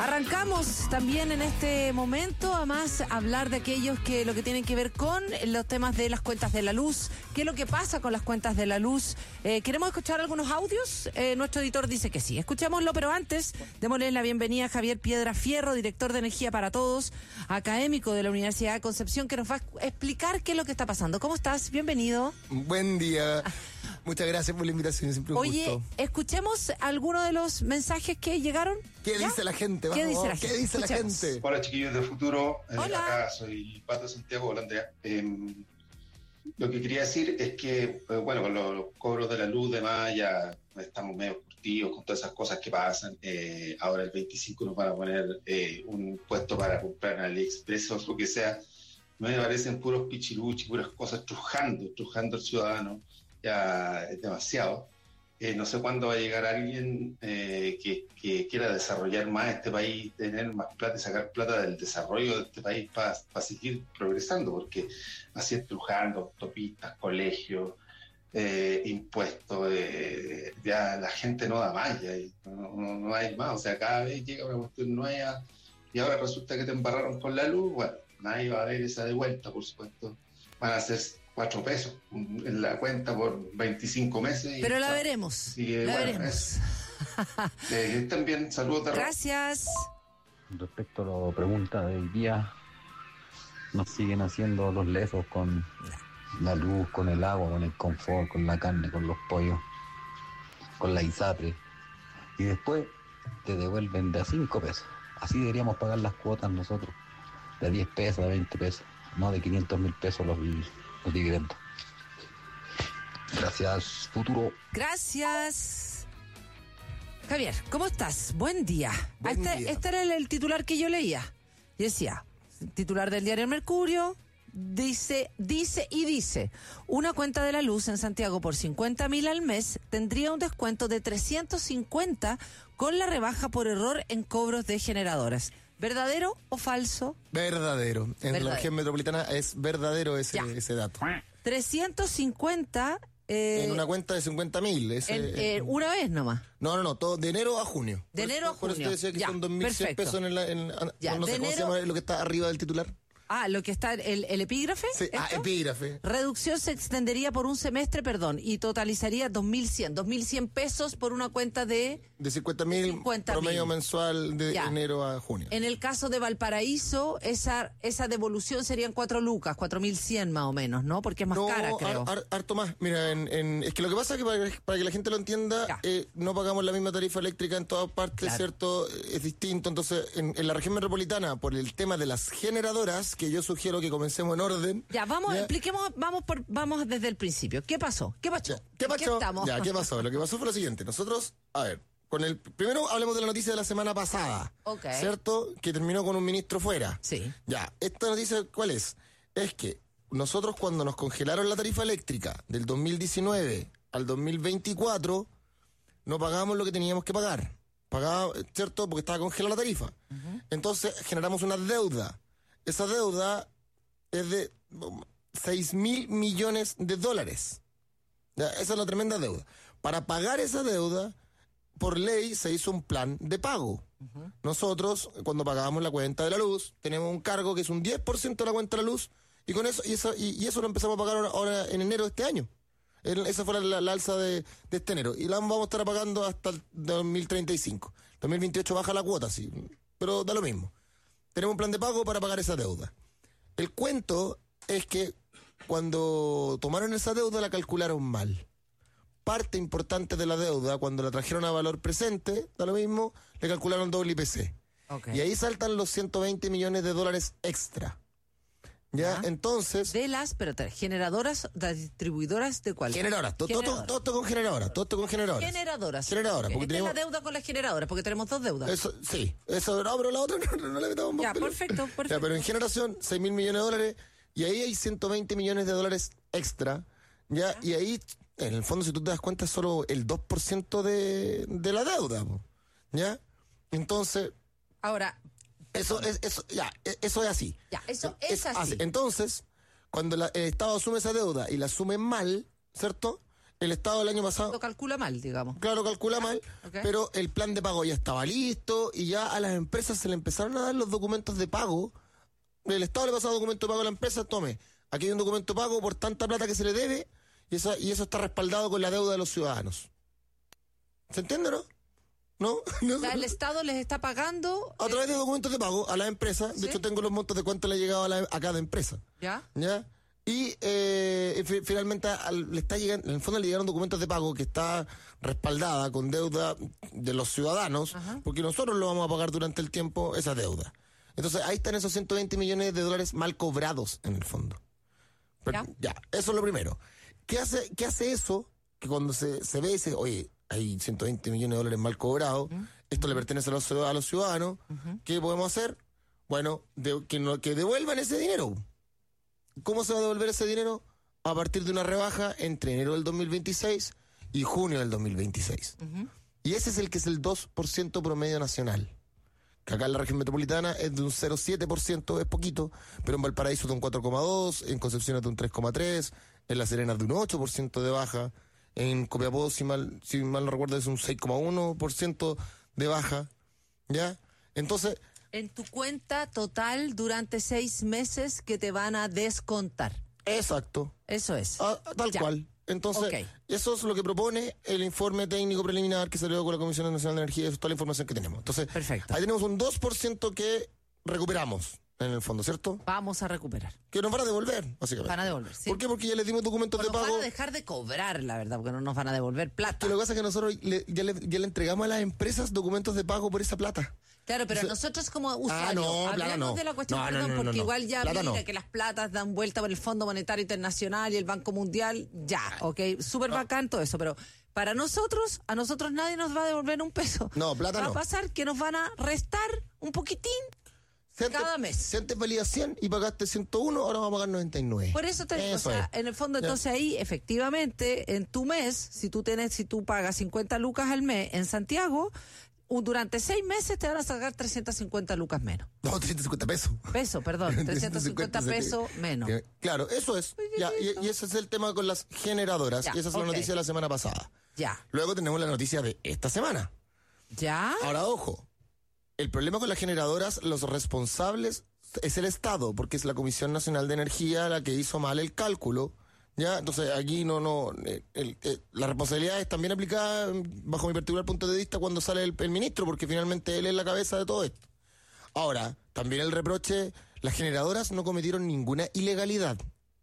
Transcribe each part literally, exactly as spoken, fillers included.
Arrancamos también en este momento, además, a hablar de aquellos que lo que tienen que ver con los temas de las cuentas de la luz. ¿Qué es lo que pasa con las cuentas de la luz? Eh, ¿Queremos escuchar algunos audios? Eh, nuestro editor dice que sí. Escuchémoslo, pero antes, démosle la bienvenida a Javier Piedra Fierro, director de Energía para Todos, académico de la Universidad de Concepción, que nos va a explicar qué es lo que está pasando. ¿Cómo estás? Bienvenido. Buen día. Muchas gracias por la invitación, siempre un Oye, gusto. escuchemos algunos de los mensajes que llegaron. ¿Qué ¿Ya? dice la gente? ¿Qué Vamos, dice la vamos. gente? ¿Qué dice la Escuchemos. gente? Hola chiquillos del futuro, eh, Hola. acá soy Pato Santiago Holandea. Eh, lo que quería decir es que, eh, bueno, con los, los cobros de la luz de más ya estamos medio curtidos con todas esas cosas que pasan. Eh, ahora el veinticinco nos van a poner eh, un puesto para comprar en AliExpress o lo que sea. Me parecen puros pichiruchi, puras cosas trujando, trujando al ciudadano. Ya es demasiado. Eh, no sé cuándo va a llegar alguien eh, que, que quiera desarrollar más este país, tener más plata y sacar plata del desarrollo de este país para pa seguir progresando, porque así estrujando, autopistas, colegios, eh, impuestos, eh, ya la gente no da más, ya no, no, no hay más, o sea, cada vez llega una cuestión nueva y ahora resulta que te embarraron con la luz, bueno, nadie va a ver esa de vuelta, por supuesto, van a ser cuatro pesos en la cuenta por veinticinco meses. Y Pero la chao. veremos, Sí, eh, la bueno, veremos. eh, también saludos. Gracias. Respecto a la pregunta del día, nos siguen haciendo los lesos con la luz, con el agua, con el confort, con la carne, con los pollos, con la ISAPRE. Y después te devuelven de a cinco pesos. Así deberíamos pagar las cuotas nosotros, de diez pesos, de veinte pesos, no de quinientos mil pesos los, los dividendos. Gracias, futuro. Gracias. Javier, ¿cómo estás? Buen día. Buen este, día. este era el, el titular que yo leía. Y decía, titular del diario El Mercurio, dice, dice y dice, una cuenta de la luz en Santiago por cincuenta mil al mes tendría un descuento de trescientos cincuenta con la rebaja por error en cobros de generadoras. ¿Verdadero o falso? Verdadero. En Verdadero. la región metropolitana es verdadero ese, Ya. ese dato. trescientos cincuenta eh, En una cuenta de cincuenta mil. en, eh, una vez nomás. No, no, no, todo de enero a junio. De Por enero eso- a Por eso junio. te decía que Ya, son dos mil cien perfecto. pesos en la... En, Ya, no sé de cómo se enero- llama lo que está arriba del titular. Ah, lo que está, el, el epígrafe. Sí, ah, ¿esto? epígrafe. Reducción se extendería por un semestre, perdón, y totalizaría dos mil cien. dos mil cien pesos por una cuenta de... De cincuenta mil cincuenta mil. promedio mensual de Ya. enero a junio. En el caso de Valparaíso, esa esa devolución serían cuatro lucas, cuatro mil cien más o menos, ¿no? Porque es más no, cara, creo. har- har- harto más. Mira, en, en- es que lo que pasa es que para, para que la gente lo entienda, Ya. eh, no pagamos la misma tarifa eléctrica en todas partes, Claro. ¿cierto? Es distinto. Entonces, en, en la región metropolitana, por el tema de las generadoras, que yo sugiero que comencemos en orden. Ya, vamos, ¿ya? expliquemos, vamos por, vamos desde el principio. ¿Qué pasó? ¿Qué pasó? Ya, ¿Qué ¿En pasó? estamos? Ya, ¿qué pasó? Lo que pasó fue lo siguiente. Nosotros, a ver, con el primero hablemos de la noticia de la semana pasada. Ok. ¿Cierto? Que terminó con un ministro fuera. Sí. Ya, esta noticia, ¿cuál es? Es que nosotros cuando nos congelaron la tarifa eléctrica del dos mil diecinueve al dos mil veinticuatro, no pagábamos lo que teníamos que pagar. Pagaba, ¿cierto? Porque estaba congelada la tarifa. Entonces generamos una deuda. Esa deuda es de seis mil millones de dólares. Ya, esa es la tremenda deuda. Para pagar esa deuda, por ley se hizo un plan de pago. Nosotros, cuando pagábamos la cuenta de la luz, tenemos un cargo que es un diez por ciento de la cuenta de la luz, y con eso, y eso, y, y eso lo empezamos a pagar ahora, ahora en enero de este año. El- esa fue la, la alza de, de este enero. Y la vamos a estar pagando hasta el dos mil treinta y cinco. dos mil veintiocho baja la cuota, sí, pero da lo mismo. Tenemos un plan de pago para pagar esa deuda. El cuento es que cuando tomaron esa deuda la calcularon mal. Parte importante de la deuda, cuando la trajeron a valor presente, da lo mismo, le calcularon doble I P C. Ok. Y ahí saltan los ciento veinte millones de dólares extra. ¿Ya? Ya. Entonces, De las, espérate, generadoras, de distribuidoras de cuál? generadoras, todo, todo, Generadoras. todo esto con generadoras, todo esto con generadoras. Generadoras. Generadoras, Ok, porque esta tenemos... es la deuda con las generadoras, porque tenemos dos deudas. Eso, sí, eso no, pero la otra no, no le metamos más Ya, pelo. perfecto, perfecto. Ya, pero en generación, seis mil millones de dólares, y ahí hay ciento veinte millones de dólares extra, ya, y ahí, en el fondo, si tú te das cuenta, es solo el dos por ciento de, de la deuda, po, ya. Entonces, Ahora, eso es, eso, ya, e- eso es así. Ya, eso es así. Entonces, cuando la- el Estado asume esa deuda y la asume mal, ¿cierto? el Estado el año pasado... Lo calcula mal, digamos. Claro, calcula mal, okay. Pero el plan de pago ya estaba listo y ya a las empresas se le empezaron a dar los documentos de pago. El Estado le pasaba documento de pago a la empresa, tome, aquí hay un documento de pago por tanta plata que se le debe y eso, y eso está respaldado con la deuda de los ciudadanos. ¿Se entiende, no? ¿No? O sea, el Estado les está pagando... A través de documentos de pago a las empresas. De ¿Sí? hecho, tengo los montos de cuánto le ha llegado a, la, a cada empresa. ¿Ya? ¿Ya? Y eh, fi- finalmente al, le está llegando, en el fondo le llegaron documentos de pago que está respaldada con deuda de los ciudadanos, Ajá. porque nosotros lo vamos a pagar durante el tiempo esa deuda. Entonces ahí están esos ciento veinte millones de dólares mal cobrados en el fondo. Pero, ¿Ya? ya, eso es lo primero. ¿Qué hace, qué hace eso? Que cuando se, se ve y dice, oye, hay ciento veinte millones de dólares mal cobrados, uh-huh. esto le pertenece a los, a los ciudadanos, uh-huh. ¿Qué podemos hacer? Bueno, de, que, no, que devuelvan ese dinero. ¿Cómo se va a devolver ese dinero? A partir de una rebaja entre enero del dos mil veintiséis y junio del dos mil veintiséis. Uh-huh. Y ese es el que es el dos por ciento promedio nacional. Que acá en la región metropolitana es de un cero coma siete por ciento, es poquito, pero en Valparaíso es de un cuatro coma dos por ciento, en Concepción es de un tres coma tres por ciento, en La Serena es de un ocho por ciento de baja, en Copiapó, si mal, si mal no recuerdo, es un seis coma uno por ciento de baja, ¿ya? Entonces... En tu cuenta total durante seis meses que te van a descontar. Exacto. Eso es. Ah, tal ya. cual. Entonces, okay. Eso es lo que propone el informe técnico preliminar que salió con la Comisión Nacional de Energía, eso es toda la información que tenemos. Entonces, perfecto. Ahí tenemos un dos por ciento que recuperamos en el fondo, ¿cierto? Vamos a recuperar. Que nos van a devolver, básicamente. Van a devolver, sí. ¿Por qué? Porque ya les dimos documentos bueno, de pago. Van a dejar de cobrar, la verdad, porque no nos van a devolver plata. Que lo que pasa es que nosotros le, ya, le, ya le entregamos a las empresas documentos de pago por esa plata. Claro, pero o sea, nosotros como usuarios, ah, no, hablemos no. de la cuestión, no, perdón, no, no, no, porque no, igual ya plata mira no. que las platas dan vuelta por el Fondo Monetario Internacional y el Banco Mundial, ya, ok, súper no. bacán todo eso, pero para nosotros, a nosotros nadie nos va a devolver un peso. No, plata va no. Va a pasar que nos van a restar un poquitín si antes, cada mes. Si antes valía cien y pagaste ciento uno, ahora vamos a pagar noventa y nueve. Por eso te digo, o sea, es. En el fondo, entonces ya. Ahí, efectivamente, en tu mes, si tú tienes, si tú pagas cincuenta lucas al mes en Santiago, durante seis meses te van a sacar trescientas cincuenta lucas menos. No, trescientos cincuenta pesos. Peso, perdón, trescientos cincuenta pesos menos. Claro, eso es. Ya, y, y ese es el tema con las generadoras. Ya, y esa es okay. La noticia de la semana pasada. Ya. Luego tenemos la noticia de esta semana. Ya. Ahora, ojo. El problema con las generadoras, los responsables es el Estado, porque es la Comisión Nacional de Energía la que hizo mal el cálculo. Ya, entonces aquí no, no, el, el, el, la responsabilidad es también aplicada bajo mi particular punto de vista cuando sale el, el ministro, porque finalmente él es la cabeza de todo esto. Ahora, también el reproche, las generadoras no cometieron ninguna ilegalidad,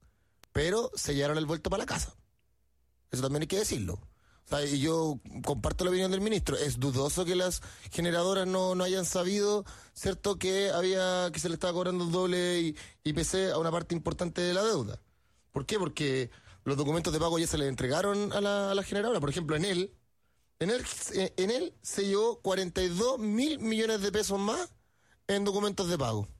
pero sellaron el vuelto para la casa. Eso también hay que decirlo. O sea, y yo comparto la opinión del ministro. Es dudoso que las generadoras no, no hayan sabido, cierto, que había que se le estaba cobrando doble I, I P C a una parte importante de la deuda. ¿Por qué? Porque los documentos de pago ya se les entregaron a la, a la generadora. Por ejemplo, en él, en él, en él se llevó cuarenta y dos mil millones de pesos más en documentos de pago.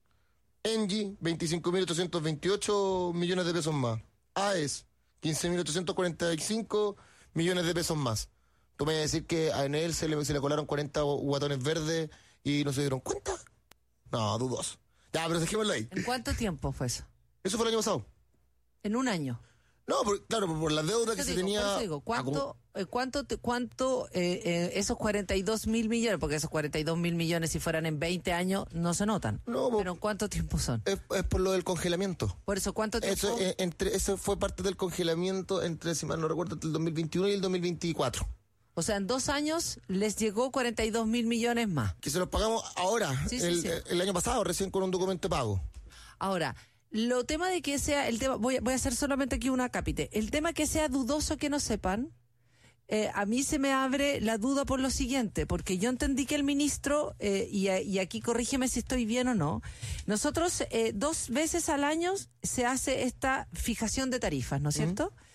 Engie, veinticinco mil ochocientos veintiocho millones de pesos más. A E S, quince mil ochocientos cuarenta y cinco millones de pesos más. ¿Tú me vas a decir que a Enel se le, se le colaron cuarenta guatones verdes y no se dieron cuenta? No, dudoso. Ya, pero dejémoslo ahí. ¿En cuánto tiempo fue eso? Eso fue el año pasado. ¿En un año? No, por, claro, por, por la deuda que te se digo, tenía... Por eso digo, ¿cuánto, eh, cuánto, te, cuánto eh, eh, esos cuarenta y dos mil millones, porque esos cuarenta y dos mil millones si fueran en veinte años no se notan, no, pero ¿en cuánto tiempo son? Es, es por lo del congelamiento. Por eso, ¿cuánto tiempo? Eso, eh, entre, eso fue parte del congelamiento entre, si mal no recuerdo, entre el dos mil veintiuno y el dos mil veinticuatro. O sea, en dos años les llegó cuarenta y dos mil millones más. Que se los pagamos ahora, sí, sí, el, sí. el año pasado, recién con un documento de pago. Ahora... Lo tema de que sea, el tema, voy, voy a hacer solamente aquí una cápite, el tema que sea dudoso que no sepan, eh, a mí se me abre la duda por lo siguiente, porque yo entendí que el ministro, eh, y, y aquí corrígeme si estoy bien o no, nosotros eh, dos veces al año se hace esta fijación de tarifas, ¿no es cierto? Uh-huh.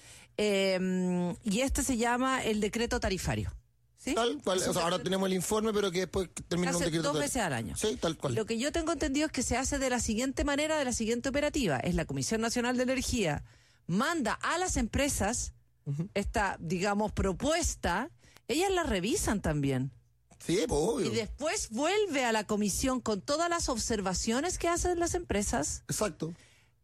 Eh, y este se llama el decreto tarifario. ¿Sí? Tal cual, o sea, ahora tenemos el informe, pero que después termina un decreto. Dos veces al año. Sí, tal cual. Lo que yo tengo entendido es que se hace de la siguiente manera, de la siguiente operativa. Es la Comisión Nacional de Energía manda a las empresas uh-huh. esta, digamos, propuesta, ellas la revisan también. Sí, pues obvio. Y después vuelve a la comisión con todas las observaciones que hacen las empresas. Exacto.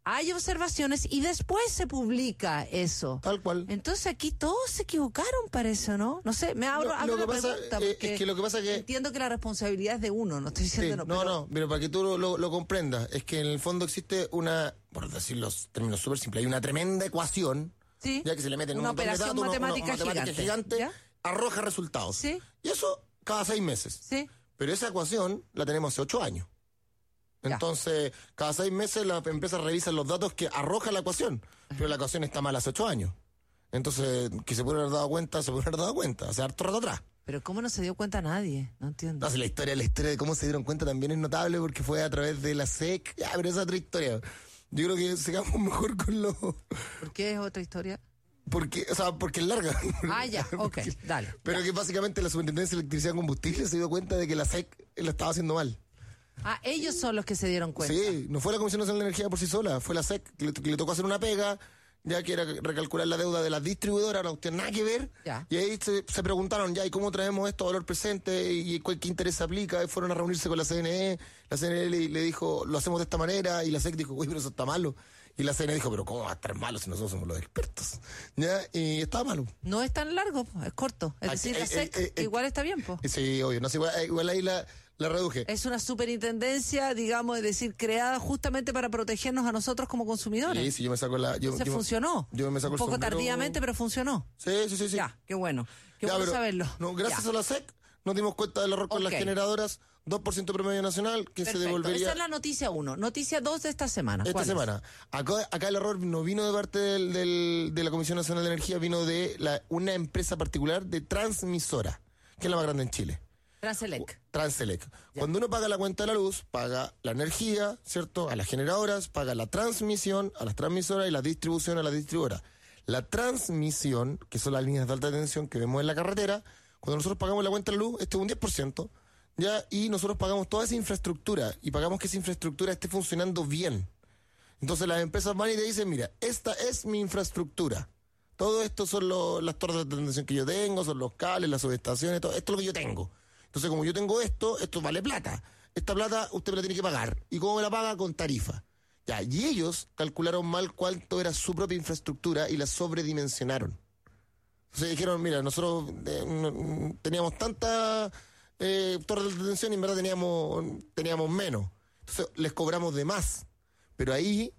hay observaciones y después se publica eso. Tal cual. Entonces aquí todos se equivocaron para eso, ¿no? No sé, me abro, Lo- abro lo una que pasa, pregunta. eh, porque es que lo que pasa que- entiendo que la responsabilidad es de uno, no estoy Sí, diciendo no, no. no, pero- pero para que tú lo, lo- lo comprendas, es que en el fondo existe una, por decir los términos súper simples, hay una tremenda ecuación, Sí. ya que se le meten Una un montón de operación datos, una- una matemática matemática gigante, gigante, ¿ya? arroja resultados. Sí. Y eso cada seis meses. Sí. Pero esa ecuación la tenemos hace ocho años. Ya. Entonces, cada seis meses las empresas revisan los datos que arroja la ecuación, pero la ecuación está mal hace ocho años. Entonces, que se puede haber dado cuenta, se puede haber dado cuenta, hace harto rato atrás. Pero ¿cómo no se dio cuenta nadie? No entiendo. No, si la historia, la historia de cómo se dieron cuenta también es notable porque fue a través de la S E C. Ya, pero esa es otra historia. Yo creo que sigamos mejor con lo... ¿Por qué es otra historia? Porque, o sea, porque es larga. Ah, ya, ok, Porque- dale. Pero ya. que básicamente la Superintendencia de Electricidad y Combustible se dio cuenta de que la S E C lo estaba haciendo mal. Ah, ellos son los que se dieron cuenta. Sí, no fue la Comisión Nacional de Energía por sí sola, fue la S E C que le, que le tocó hacer una pega, ya que era recalcular la deuda de las distribuidoras, no tiene nada que ver. Ya. Y ahí se, se preguntaron, ya, ¿y cómo traemos esto a valor presente? ¿Y cuál, qué interés se aplica? Y fueron a reunirse con la C N E, la C N E le, le dijo, lo hacemos de esta manera, y la S E C dijo, uy, pero eso está malo. Y la C N E dijo, pero ¿cómo va a estar malo si nosotros somos los expertos? ¿Ya? Y estaba malo. No es tan largo, po, es corto. Es Ah, decir, eh, la S E C eh, eh, igual está bien, po. Y sí, obvio, no sé, igual, igual ahí la, la reduje. Es una superintendencia, digamos, es decir, creada justamente para protegernos a nosotros como consumidores. Sí, sí, yo me saco la... Yo, Entonces yo- funcionó. yo me saco Un el poco sombrero. tardíamente, pero funcionó. Sí, sí, sí, sí. Ya, qué bueno. Qué Ya, bueno pero, saberlo. No, gracias Ya. a la S E C nos dimos cuenta del error con Ok. las generadoras, dos por ciento promedio nacional, que se Perfecto. devolvería Esa es la noticia uno. Noticia dos de esta semana. esta ¿Cuál es? semana. Acá, acá el error no vino de parte del, del- de la Comisión Nacional de Energía, vino de la, una empresa particular de transmisora, que es la más grande en Chile. Transelec. Transelec. Cuando uno paga la cuenta de la luz, paga la energía, ¿cierto? A las generadoras, paga la transmisión a las transmisoras y la distribución a las distribuidoras. La transmisión, que son las líneas de alta tensión que vemos en la carretera, cuando nosotros pagamos la cuenta de la luz, este es un diez por ciento, ¿ya? Y nosotros pagamos toda esa infraestructura y pagamos que esa infraestructura esté funcionando bien. Entonces las empresas van y te dicen, mira, esta es mi infraestructura. Todo esto son lo- las torres de tensión que yo tengo, son los cables, las subestaciones, todo esto es lo que yo tengo. Entonces, como yo tengo esto, esto vale plata. Esta plata usted me la tiene que pagar. ¿Y cómo me la paga? Con tarifa. Ya, y ellos calcularon mal cuánto era su propia infraestructura y la sobredimensionaron. Entonces dijeron, mira, nosotros eh, no- teníamos tantas eh, torres de tensión y en verdad teníamos, teníamos menos. Entonces les cobramos de más. Pero ahí,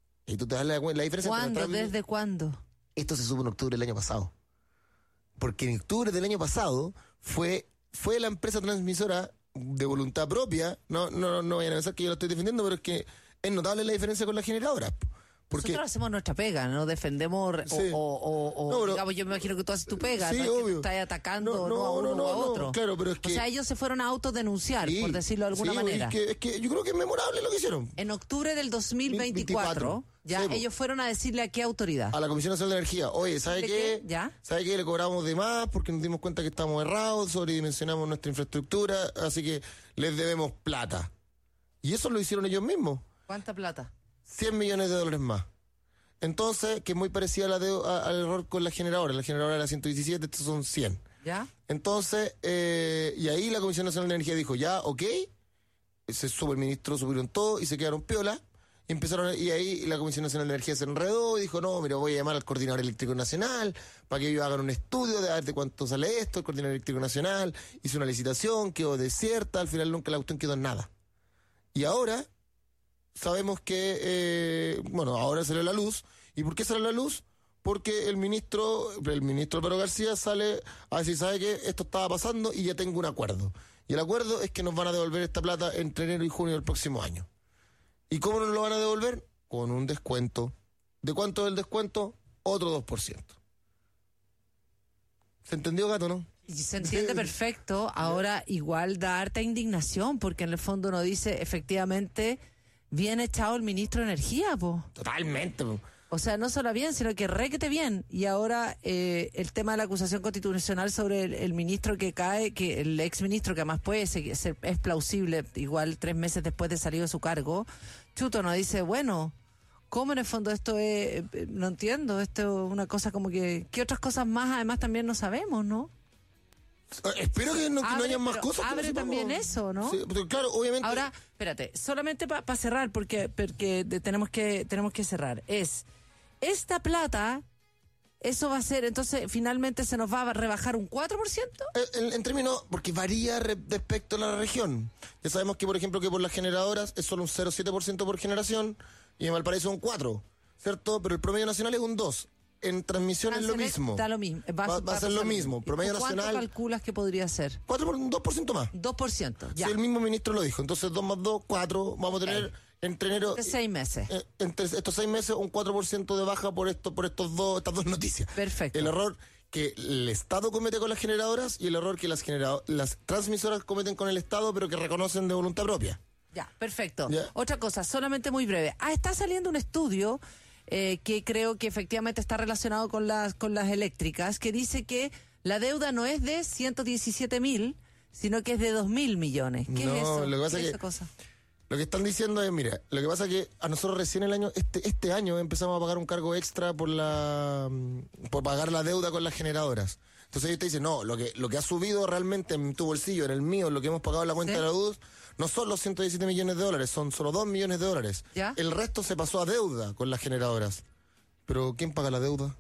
y tú te das la, la diferencia. ¿Cuándo? entre la trans- ¿Desde cuándo? Esto se supo en octubre del año pasado. Porque en octubre del año pasado fue, fue la empresa transmisora de voluntad propia. No, no, no vayan a pensar que yo lo estoy defendiendo, pero es que es notable la diferencia con las generadoras. Porque Nosotros hacemos nuestra pega, no defendemos o, Sí. o, o- o, No, pero- digamos, yo me imagino que tú haces tu pega, Sí, no es que tú obvio. estás atacando No, no, no, a uno no, no, o a no, otro. claro, pero es O que- sea, ellos se fueron a autodenunciar, Sí, por decirlo de alguna sí, manera. Es que, es que yo creo que es memorable lo que hicieron. En octubre del dos mil veinticuatro, ya Sí, po. ellos fueron a decirle a qué autoridad. A la Comisión Nacional de Energía, oye, ¿sabe ¿De qué? qué? ¿Ya? ¿Sabe qué? Le cobramos de más porque nos dimos cuenta que estamos errados, sobredimensionamos nuestra infraestructura, así que les debemos plata. Y eso lo hicieron ellos mismos. ¿Cuánta plata? cien millones de dólares más. Entonces, que es muy parecida a la de- a- al error con la generadora. La generadora era ciento diecisiete, estos son cien. ¿Ya? Entonces, eh, y ahí la Comisión Nacional de Energía dijo, ya, ok, se supo el ministro, subieron todo y se quedaron piola. Y empezaron, y ahí la Comisión Nacional de Energía se enredó y dijo, no, mira, voy a llamar al Coordinador Eléctrico Nacional para que ellos hagan un estudio de a ver de cuánto sale esto. El Coordinador Eléctrico Nacional hizo una licitación, quedó desierta, al final nunca la cuestión quedó en nada. Y ahora sabemos que, eh, bueno, ahora salió la luz. ¿Y por qué sale la luz? Porque el ministro, el ministro Pedro García sale a decir, ¿sabe qué? Esto estaba pasando y ya tengo un acuerdo. Y el acuerdo es que nos van a devolver esta plata entre enero y junio del próximo año. ¿Y cómo nos lo van a devolver? Con un descuento. ¿De cuánto es el descuento? Otro dos por ciento. ¿Se entendió, Gato, no? Y se entiende perfecto. Ahora igual da harta indignación, porque en el fondo uno dice, efectivamente, bien echado el ministro de Energía, po. Totalmente. po. O sea, no solo bien, sino que requete bien. Y ahora eh, el tema de la acusación constitucional sobre el, el ministro que cae, que el exministro, que además puede ser, ser- es plausible, igual tres meses después de salir de su cargo, Chuto nos dice, bueno, ¿cómo en el fondo esto es? eh, No entiendo, esto es una cosa como que... ¿Qué otras cosas más además también no sabemos, no? Espero que no, que abre, no haya más pero cosas. Abre que no también sepamos. eso, ¿no? Sí, pero claro, obviamente. Ahora, espérate, solamente para pa cerrar, porque, porque de, tenemos que tenemos que cerrar. Es, esta plata, eso va a ser, entonces, finalmente se nos va a rebajar un cuatro por ciento. Eh, En, en términos, porque varía re- respecto a la región. Ya sabemos que, por ejemplo, que por las generadoras es solo un cero coma siete por ciento por generación y en Valparaíso un cuatro por ciento, ¿cierto? Pero el promedio nacional es un dos por ciento. En transmisión es lo Transelec mismo. Da lo mismo. Va, Va, va a ser lo mismo. Promedio ¿Cuánto nacional, calculas que podría ser? cuatro por, dos por ciento más. dos por ciento, ya. Sí, el mismo ministro lo dijo. Entonces, dos más dos, cuatro. Vamos a tener entre enero. De seis meses. eh, entre estos seis meses, un cuatro por ciento de baja por esto, por estos dos, estas dos noticias. Perfecto. El error que el Estado comete con las generadoras y el error que las, genera- las transmisoras cometen con el Estado, pero que reconocen de voluntad propia. Ya, perfecto. Ya. Otra cosa, solamente muy breve. Ah, está saliendo un estudio eh, que creo que efectivamente está relacionado con las con las eléctricas, que dice que la deuda no es de ciento diecisiete mil, sino que es de dos mil millones. ¿Qué No, es eso? lo que pasa ¿Qué es es que- esa cosa? Lo que están diciendo es, mira, lo que pasa es que a nosotros recién el año, este, este año empezamos a pagar un cargo extra por la por pagar la deuda con las generadoras. Entonces ellos te dicen, no, lo que, lo que ha subido realmente en tu bolsillo, en el mío, lo que hemos pagado en la cuenta ¿Sí? de la luz, no son los ciento diecisiete millones de dólares, son solo dos millones de dólares. ¿Ya? El resto se pasó a deuda con las generadoras. Pero ¿quién paga la deuda?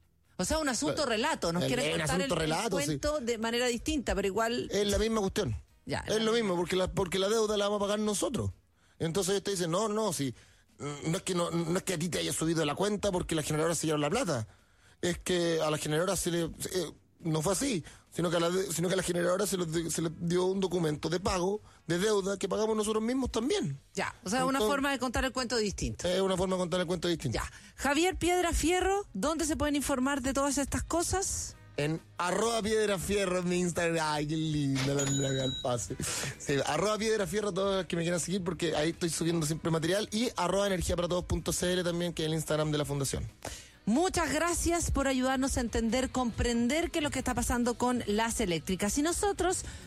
O sea, un asunto El- relato. Nos el- quieren el contar el, asunto el relato, sí. cuento de manera distinta, pero igual... Es la misma cuestión. Ya, es lo mismo, porque la, porque la deuda la vamos a pagar nosotros. Entonces ellos te dicen, no, no, si mm, no es que no, no es que a ti te haya subido la cuenta porque las generadoras se llevaron la plata. Es que a las generadoras se le eh, no fue así, sino que a la de- sino que a las generadoras se les, de- se les dio un documento de pago, de deuda, que pagamos nosotros mismos también. Ya, o sea, una Entonces- forma de contar el cuento distinto. Es una forma de contar el cuento distinto. Ya. Javier Piedra Fierro, ¿dónde se pueden informar de todas estas cosas? En arroba piedra fierro en mi Instagram. Ay, qué linda la la- al pase. Sí, arroba piedra fierro, todos los que me quieran seguir, porque ahí estoy subiendo siempre material. Y arroba energía para todos punto c l también, que es el Instagram de la Fundación. Muchas gracias por ayudarnos a entender, comprender qué es lo que está pasando con las eléctricas. Y nosotros